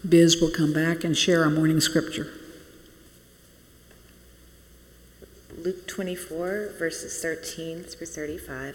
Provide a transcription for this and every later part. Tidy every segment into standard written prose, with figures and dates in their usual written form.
Biz will come back and share our morning scripture. Luke 24, verses 13 through 35.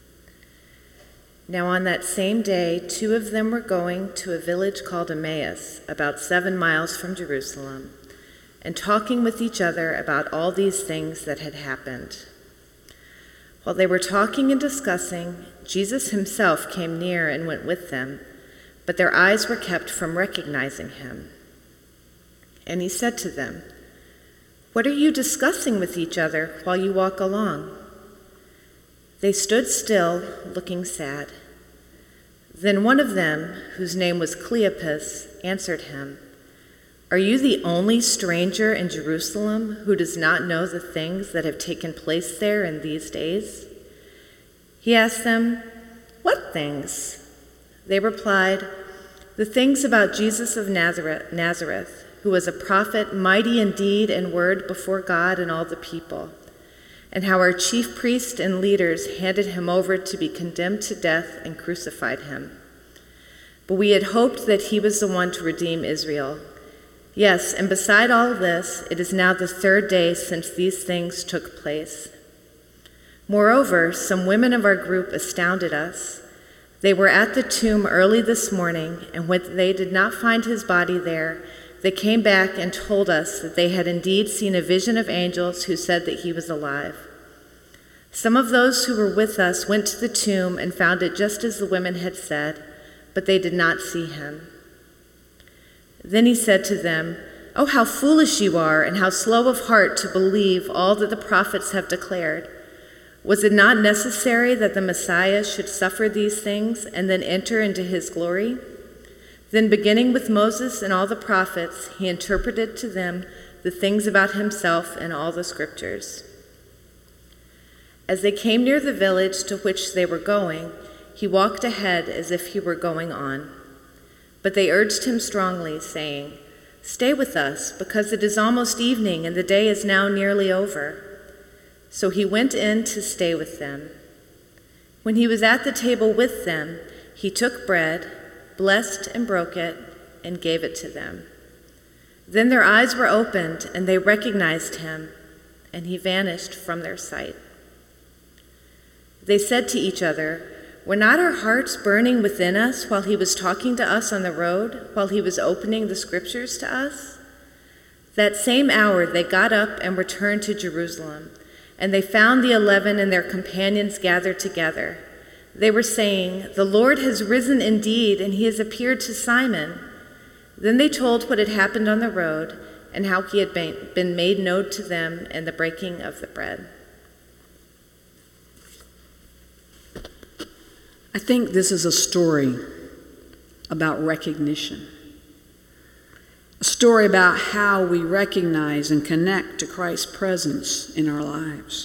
Now on that same day, 2 of them were going to a village called Emmaus, about 7 miles from Jerusalem, and talking with each other about all these things that had happened. While they were talking and discussing, Jesus himself came near and went with them, but their eyes were kept from recognizing him. And he said to them, "What are you discussing with each other while you walk along?" They stood still, looking sad. Then one of them, whose name was Cleopas, answered him, "Are you the only stranger in Jerusalem who does not know the things that have taken place there in these days?" He asked them, "What things?" They replied, "The things about Jesus of Nazareth, who was a prophet, mighty in deed and word before God and all the people, and how our chief priests and leaders handed him over to be condemned to death and crucified him. But we had hoped that he was the one to redeem Israel. Yes, and beside all this, it is now the 3rd day since these things took place. Moreover, some women of our group astounded us. They were at the tomb early this morning, and when they did not find his body there, they came back and told us that they had indeed seen a vision of angels who said that he was alive. Some of those who were with us went to the tomb and found it just as the women had said, but they did not see him." Then he said to them, "Oh, how foolish you are, and how slow of heart to believe all that the prophets have declared. Was it not necessary that the Messiah should suffer these things and then enter into his glory?" Then, beginning with Moses and all the prophets, he interpreted to them the things about himself in all the scriptures. As they came near the village to which they were going, he walked ahead as if he were going on. But they urged him strongly, saying, "Stay with us, because it is almost evening and the day is now nearly over." So he went in to stay with them. When he was at the table with them, he took bread, blessed and broke it, and gave it to them. Then their eyes were opened, and they recognized him, and he vanished from their sight. They said to each other, "Were not our hearts burning within us while he was talking to us on the road, while he was opening the scriptures to us?" That same hour they got up and returned to Jerusalem, and they found the 11 and their companions gathered together. They were saying, "The Lord has risen indeed, and he has appeared to Simon." Then they told what had happened on the road and how he had been made known to them in the breaking of the bread. I think this is a story about recognition. A story about how we recognize and connect to Christ's presence in our lives.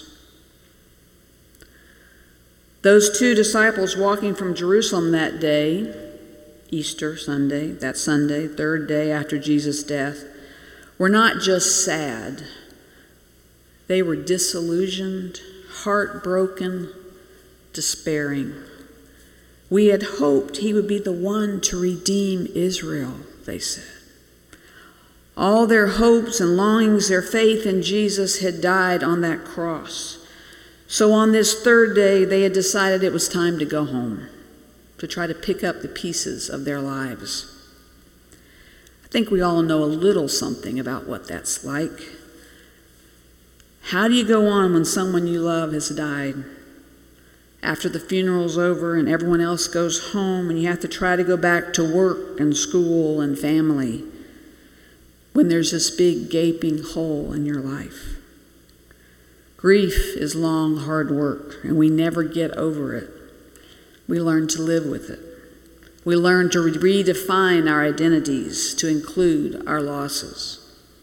Those 2 disciples walking from Jerusalem that day, Easter Sunday, that Sunday, 3rd day after Jesus' death, were not just sad. They were disillusioned, heartbroken, despairing. We had hoped he would be the one to redeem Israel, they said. All their hopes and longings, their faith in Jesus had died on that cross. So on this 3rd day, they had decided it was time to go home, to try to pick up the pieces of their lives. I think we all know a little something about what that's like. How do you go on when someone you love has died? After the funeral's over and everyone else goes home and you have to try to go back to work and school and family, when there's this big gaping hole in your life. Grief is long, hard work, and we never get over it. We learn to live with it. We learn to redefine our identities to include our losses.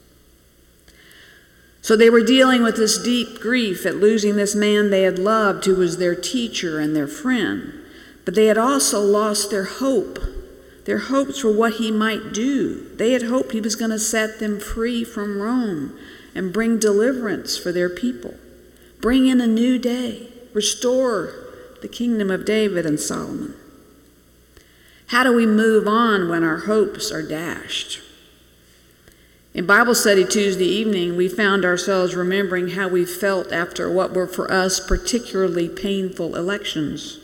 So they were dealing with this deep grief at losing this man they had loved, who was their teacher and their friend. But they had also lost their hope, their hopes for what he might do. They had hoped he was going to set them free from Rome and bring deliverance for their people, bring in a new day, restore the kingdom of David and Solomon. How do we move on when our hopes are dashed? In Bible study Tuesday evening, we found ourselves remembering how we felt after what were for us particularly painful elections.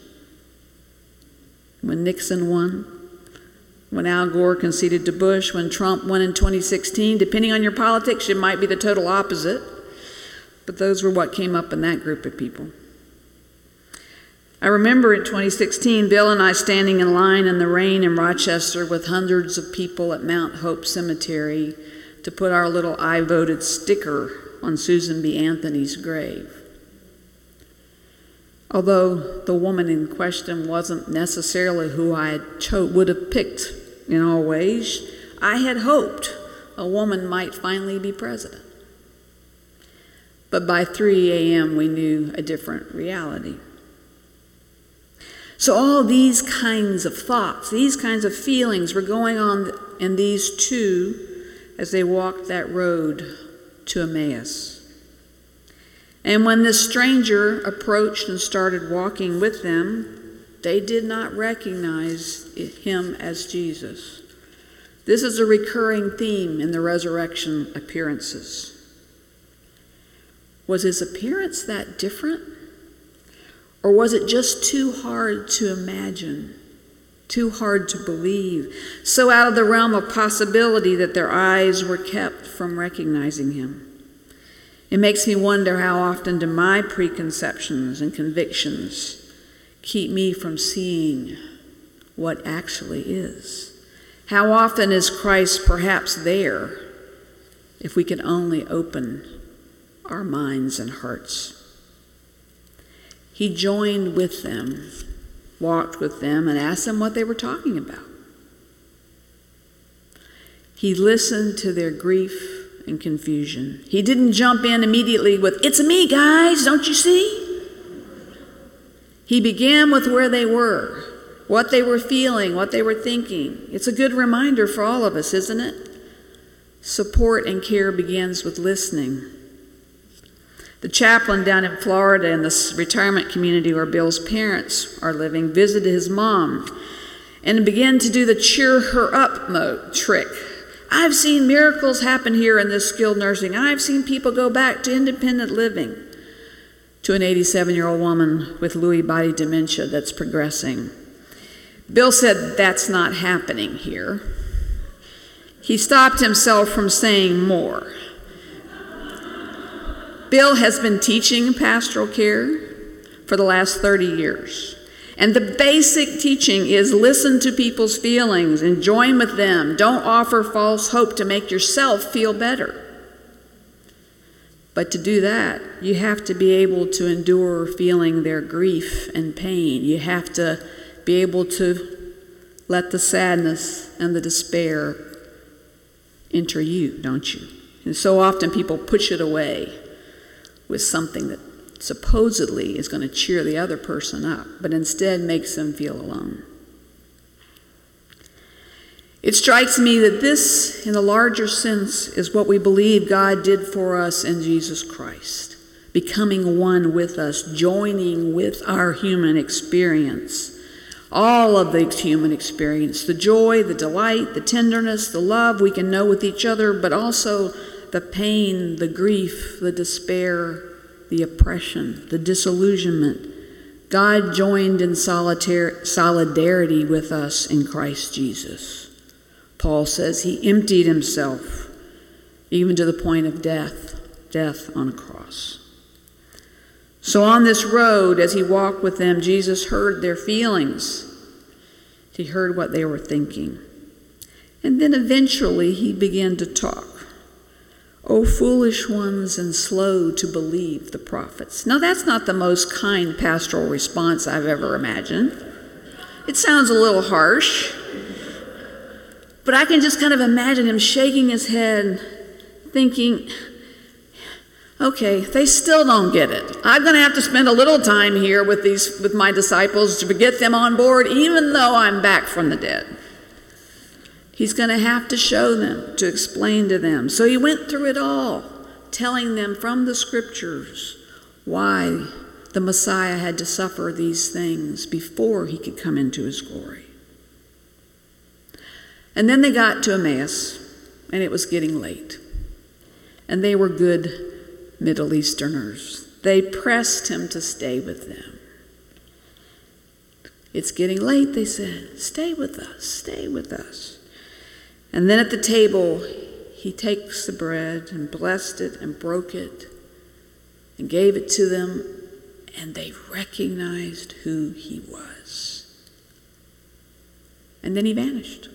When Nixon won, when Al Gore conceded to Bush, when Trump won in 2016. Depending on your politics, it might be the total opposite, but those were what came up in that group of people. I remember in 2016, Bill and I standing in line in the rain in Rochester with hundreds of people at Mount Hope Cemetery to put our little "I voted" sticker on Susan B. Anthony's grave. Although the woman in question wasn't necessarily who I would have picked in all ways, I had hoped a woman might finally be president. But by 3 a.m. we knew a different reality. So all these kinds of thoughts, these kinds of feelings were going on in these two as they walked that road to Emmaus. And when this stranger approached and started walking with them, they did not recognize him as Jesus. This is a recurring theme in the resurrection appearances. Was his appearance that different? Or was it just too hard to imagine, too hard to believe, so out of the realm of possibility that their eyes were kept from recognizing him? It makes me wonder, how often do my preconceptions and convictions keep me from seeing what actually is? How often is Christ perhaps there if we could only open our minds and hearts? He joined with them, walked with them, and asked them what they were talking about. He listened to their grief and confusion. He didn't jump in immediately with, "It's me, guys, don't you see?" He began with where they were, what they were feeling, what they were thinking. It's a good reminder for all of us, isn't it? Support and care begins with listening. The chaplain down in Florida in the retirement community where Bill's parents are living visited his mom and began to do the cheer her up trick. "I've seen miracles happen here in this skilled nursing. I've seen people go back to independent living," to an 87-year-old woman with Lewy body dementia that's progressing. Bill said, "That's not happening here." He stopped himself from saying more. Bill has been teaching pastoral care for the last 30 years. And the basic teaching is listen to people's feelings and join with them. Don't offer false hope to make yourself feel better. But to do that, you have to be able to endure feeling their grief and pain. You have to be able to let the sadness and the despair enter you, don't you? And so often people push it away with something that supposedly is going to cheer the other person up, but instead makes them feel alone. It strikes me that this, in a larger sense, is what we believe God did for us in Jesus Christ, becoming one with us, joining with our human experience, all of the human experience, the joy, the delight, the tenderness, the love we can know with each other, but also the pain, the grief, the despair, the oppression, the disillusionment. God joined in solidarity with us in Christ Jesus. Paul says he emptied himself even to the point of death on a cross. So on this road, as he walked with them, Jesus heard their feelings. He heard what they were thinking. And then eventually he began to talk. "O foolish ones and slow to believe the prophets." Now that's not the most kind pastoral response I've ever imagined. It sounds a little harsh. But I can just kind of imagine him shaking his head, thinking, okay, they still don't get it. I'm going to have to spend a little time here with my disciples to get them on board, even though I'm back from the dead. He's going to have to show them, to explain to them. So he went through it all, telling them from the scriptures why the Messiah had to suffer these things before he could come into his glory. And then they got to Emmaus, and it was getting late. And they were good Middle Easterners. They pressed him to stay with them. It's getting late, they said. Stay with us, stay with us. And then at the table, he takes the bread and blessed it and broke it and gave it to them, and they recognized who he was. And then he vanished.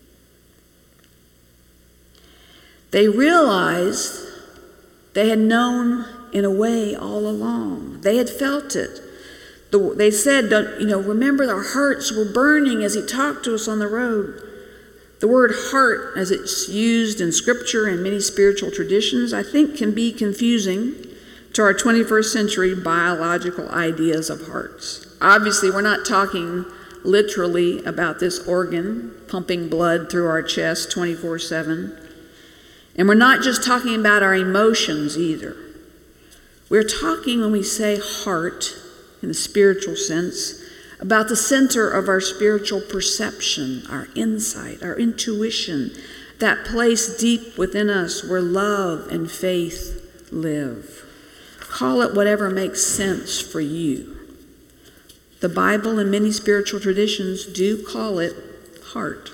They realized they had known in a way all along. They had felt it. They said, remember our hearts were burning as he talked to us on the road. The word heart, as it's used in Scripture and many spiritual traditions, I think can be confusing to our 21st century biological ideas of hearts. Obviously, we're not talking literally about this organ pumping blood through our chest 24/7. And we're not just talking about our emotions either. We're talking, when we say heart, in the spiritual sense, about the center of our spiritual perception, our insight, our intuition, that place deep within us where love and faith live. Call it whatever makes sense for you. The Bible and many spiritual traditions do call it heart.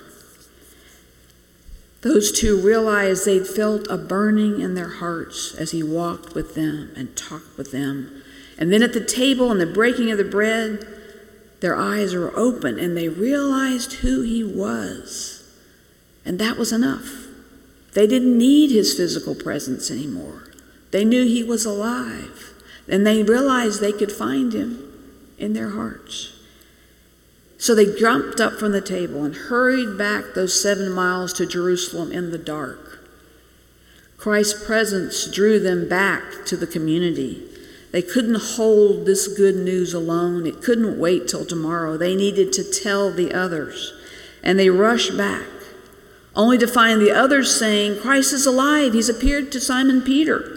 Those two realized they'd felt a burning in their hearts as he walked with them and talked with them. And then at the table and the breaking of the bread, their eyes were open and they realized who he was. And that was enough. They didn't need his physical presence anymore. They knew he was alive. And they realized they could find him in their hearts. So they jumped up from the table and hurried back those 7 miles to Jerusalem in the dark. Christ's presence drew them back to the community. They couldn't hold this good news alone. It couldn't wait till tomorrow. They needed to tell the others. And they rushed back, only to find the others saying, Christ is alive. He's appeared to Simon Peter.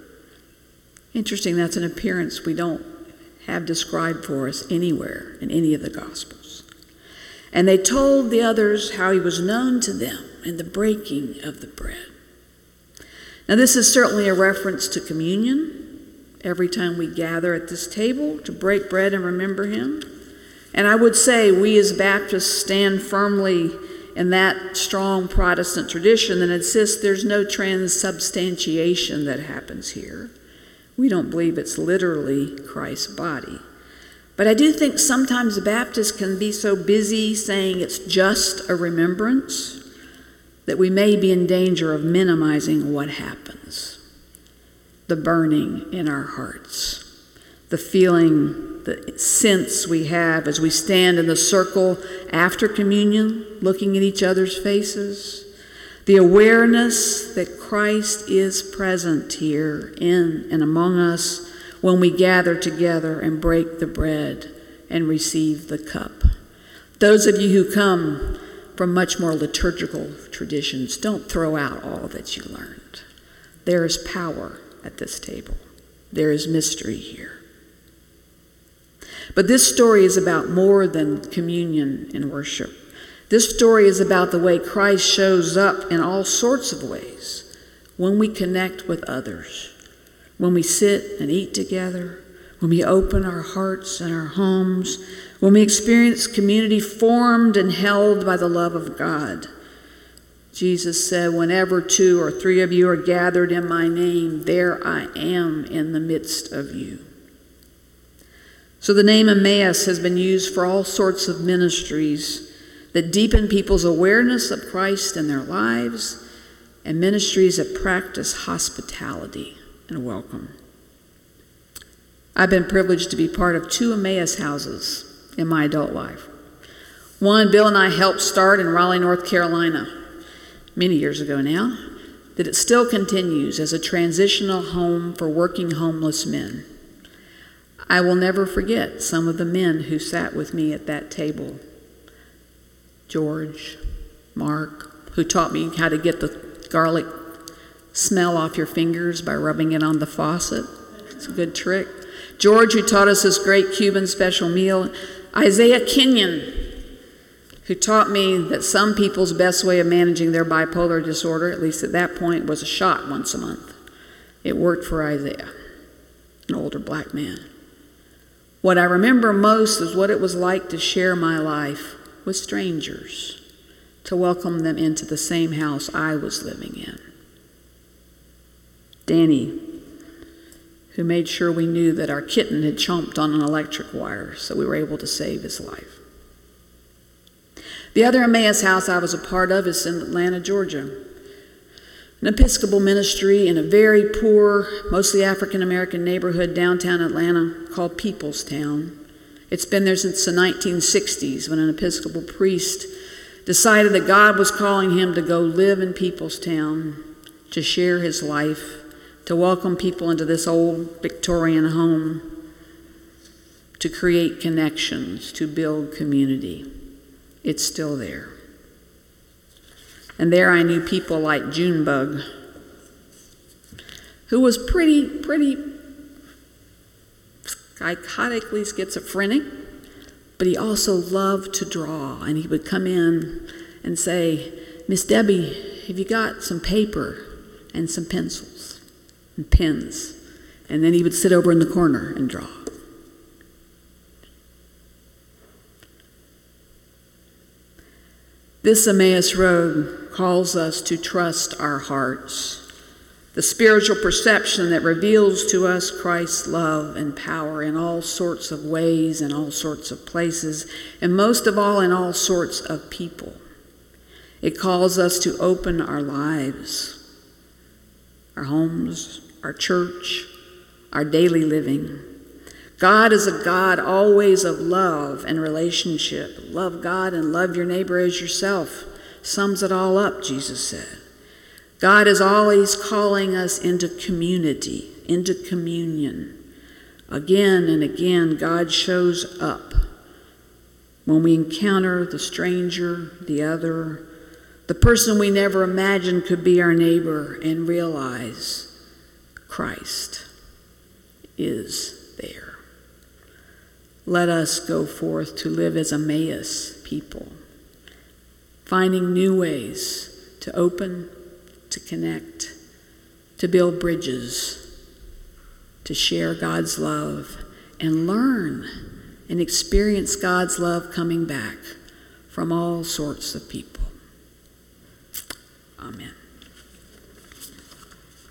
Interesting, that's an appearance we don't have described for us anywhere in any of the Gospels. And they told the others how he was known to them in the breaking of the bread. Now, this is certainly a reference to communion. Every time we gather at this table to break bread and remember him. And I would say we as Baptists stand firmly in that strong Protestant tradition that insists there's no transubstantiation that happens here. We don't believe it's literally Christ's body. But I do think sometimes the Baptists can be so busy saying it's just a remembrance that we may be in danger of minimizing what happens. The burning in our hearts, the feeling, the sense we have as we stand in the circle after communion, looking at each other's faces, the awareness that Christ is present here in and among us when we gather together and break the bread and receive the cup. Those of you who come from much more liturgical traditions, don't throw out all that you learned. There is power at this table. There is mystery here. But this story is about more than communion and worship. This story is about the way Christ shows up in all sorts of ways when we connect with others, when we sit and eat together, when we open our hearts and our homes, when we experience community formed and held by the love of God. Jesus said, whenever 2 or 3 of you are gathered in my name, there I am in the midst of you. So the name Emmaus has been used for all sorts of ministries that deepen people's awareness of Christ in their lives and ministries that practice hospitality and welcome. I've been privileged to be part of 2 Emmaus houses in my adult life. One Bill and I helped start in Raleigh, North Carolina, many years ago now, that it still continues as a transitional home for working homeless men. I will never forget some of the men who sat with me at that table. George, Mark, who taught me how to get the garlic smell off your fingers by rubbing it on the faucet. It's a good trick. George, who taught us this great Cuban special meal. Isaiah Kenyon, who taught me that some people's best way of managing their bipolar disorder, at least at that point, was a shot once a month. It worked for Isaiah, an older black man. What I remember most is what it was like to share my life with strangers, to welcome them into the same house I was living in. Danny, who made sure we knew that our kitten had chomped on an electric wire, so we were able to save his life. The other Emmaus house I was a part of is in Atlanta, Georgia, an Episcopal ministry in a very poor, mostly African-American neighborhood downtown Atlanta called Peoplestown. It's been there since the 1960s, when an Episcopal priest decided that God was calling him to go live in Peoplestown, to share his life, to welcome people into this old Victorian home, to create connections, to build community. It's still there. And there I knew people like Junebug, who was pretty psychotically schizophrenic, but he also loved to draw. And he would come in and say, "Miss Debbie, have you got some paper and some pencils and pens?" And then he would sit over in the corner and draw. This Emmaus Road calls us to trust our hearts, the spiritual perception that reveals to us Christ's love and power in all sorts of ways, in all sorts of places, and most of all in all sorts of people. It calls us to open our lives, our homes, our church, our daily living. God is a God always of love and relationship. Love God and love your neighbor as yourself. Sums it all up, Jesus said. God is always calling us into community, into communion. Again and again, God shows up when we encounter the stranger, the other, the person we never imagined could be our neighbor, and realize Christ is there. Let us go forth to live as Emmaus people, finding new ways to open, to connect, to build bridges, to share God's love, and learn and experience God's love coming back from all sorts of people. Amen.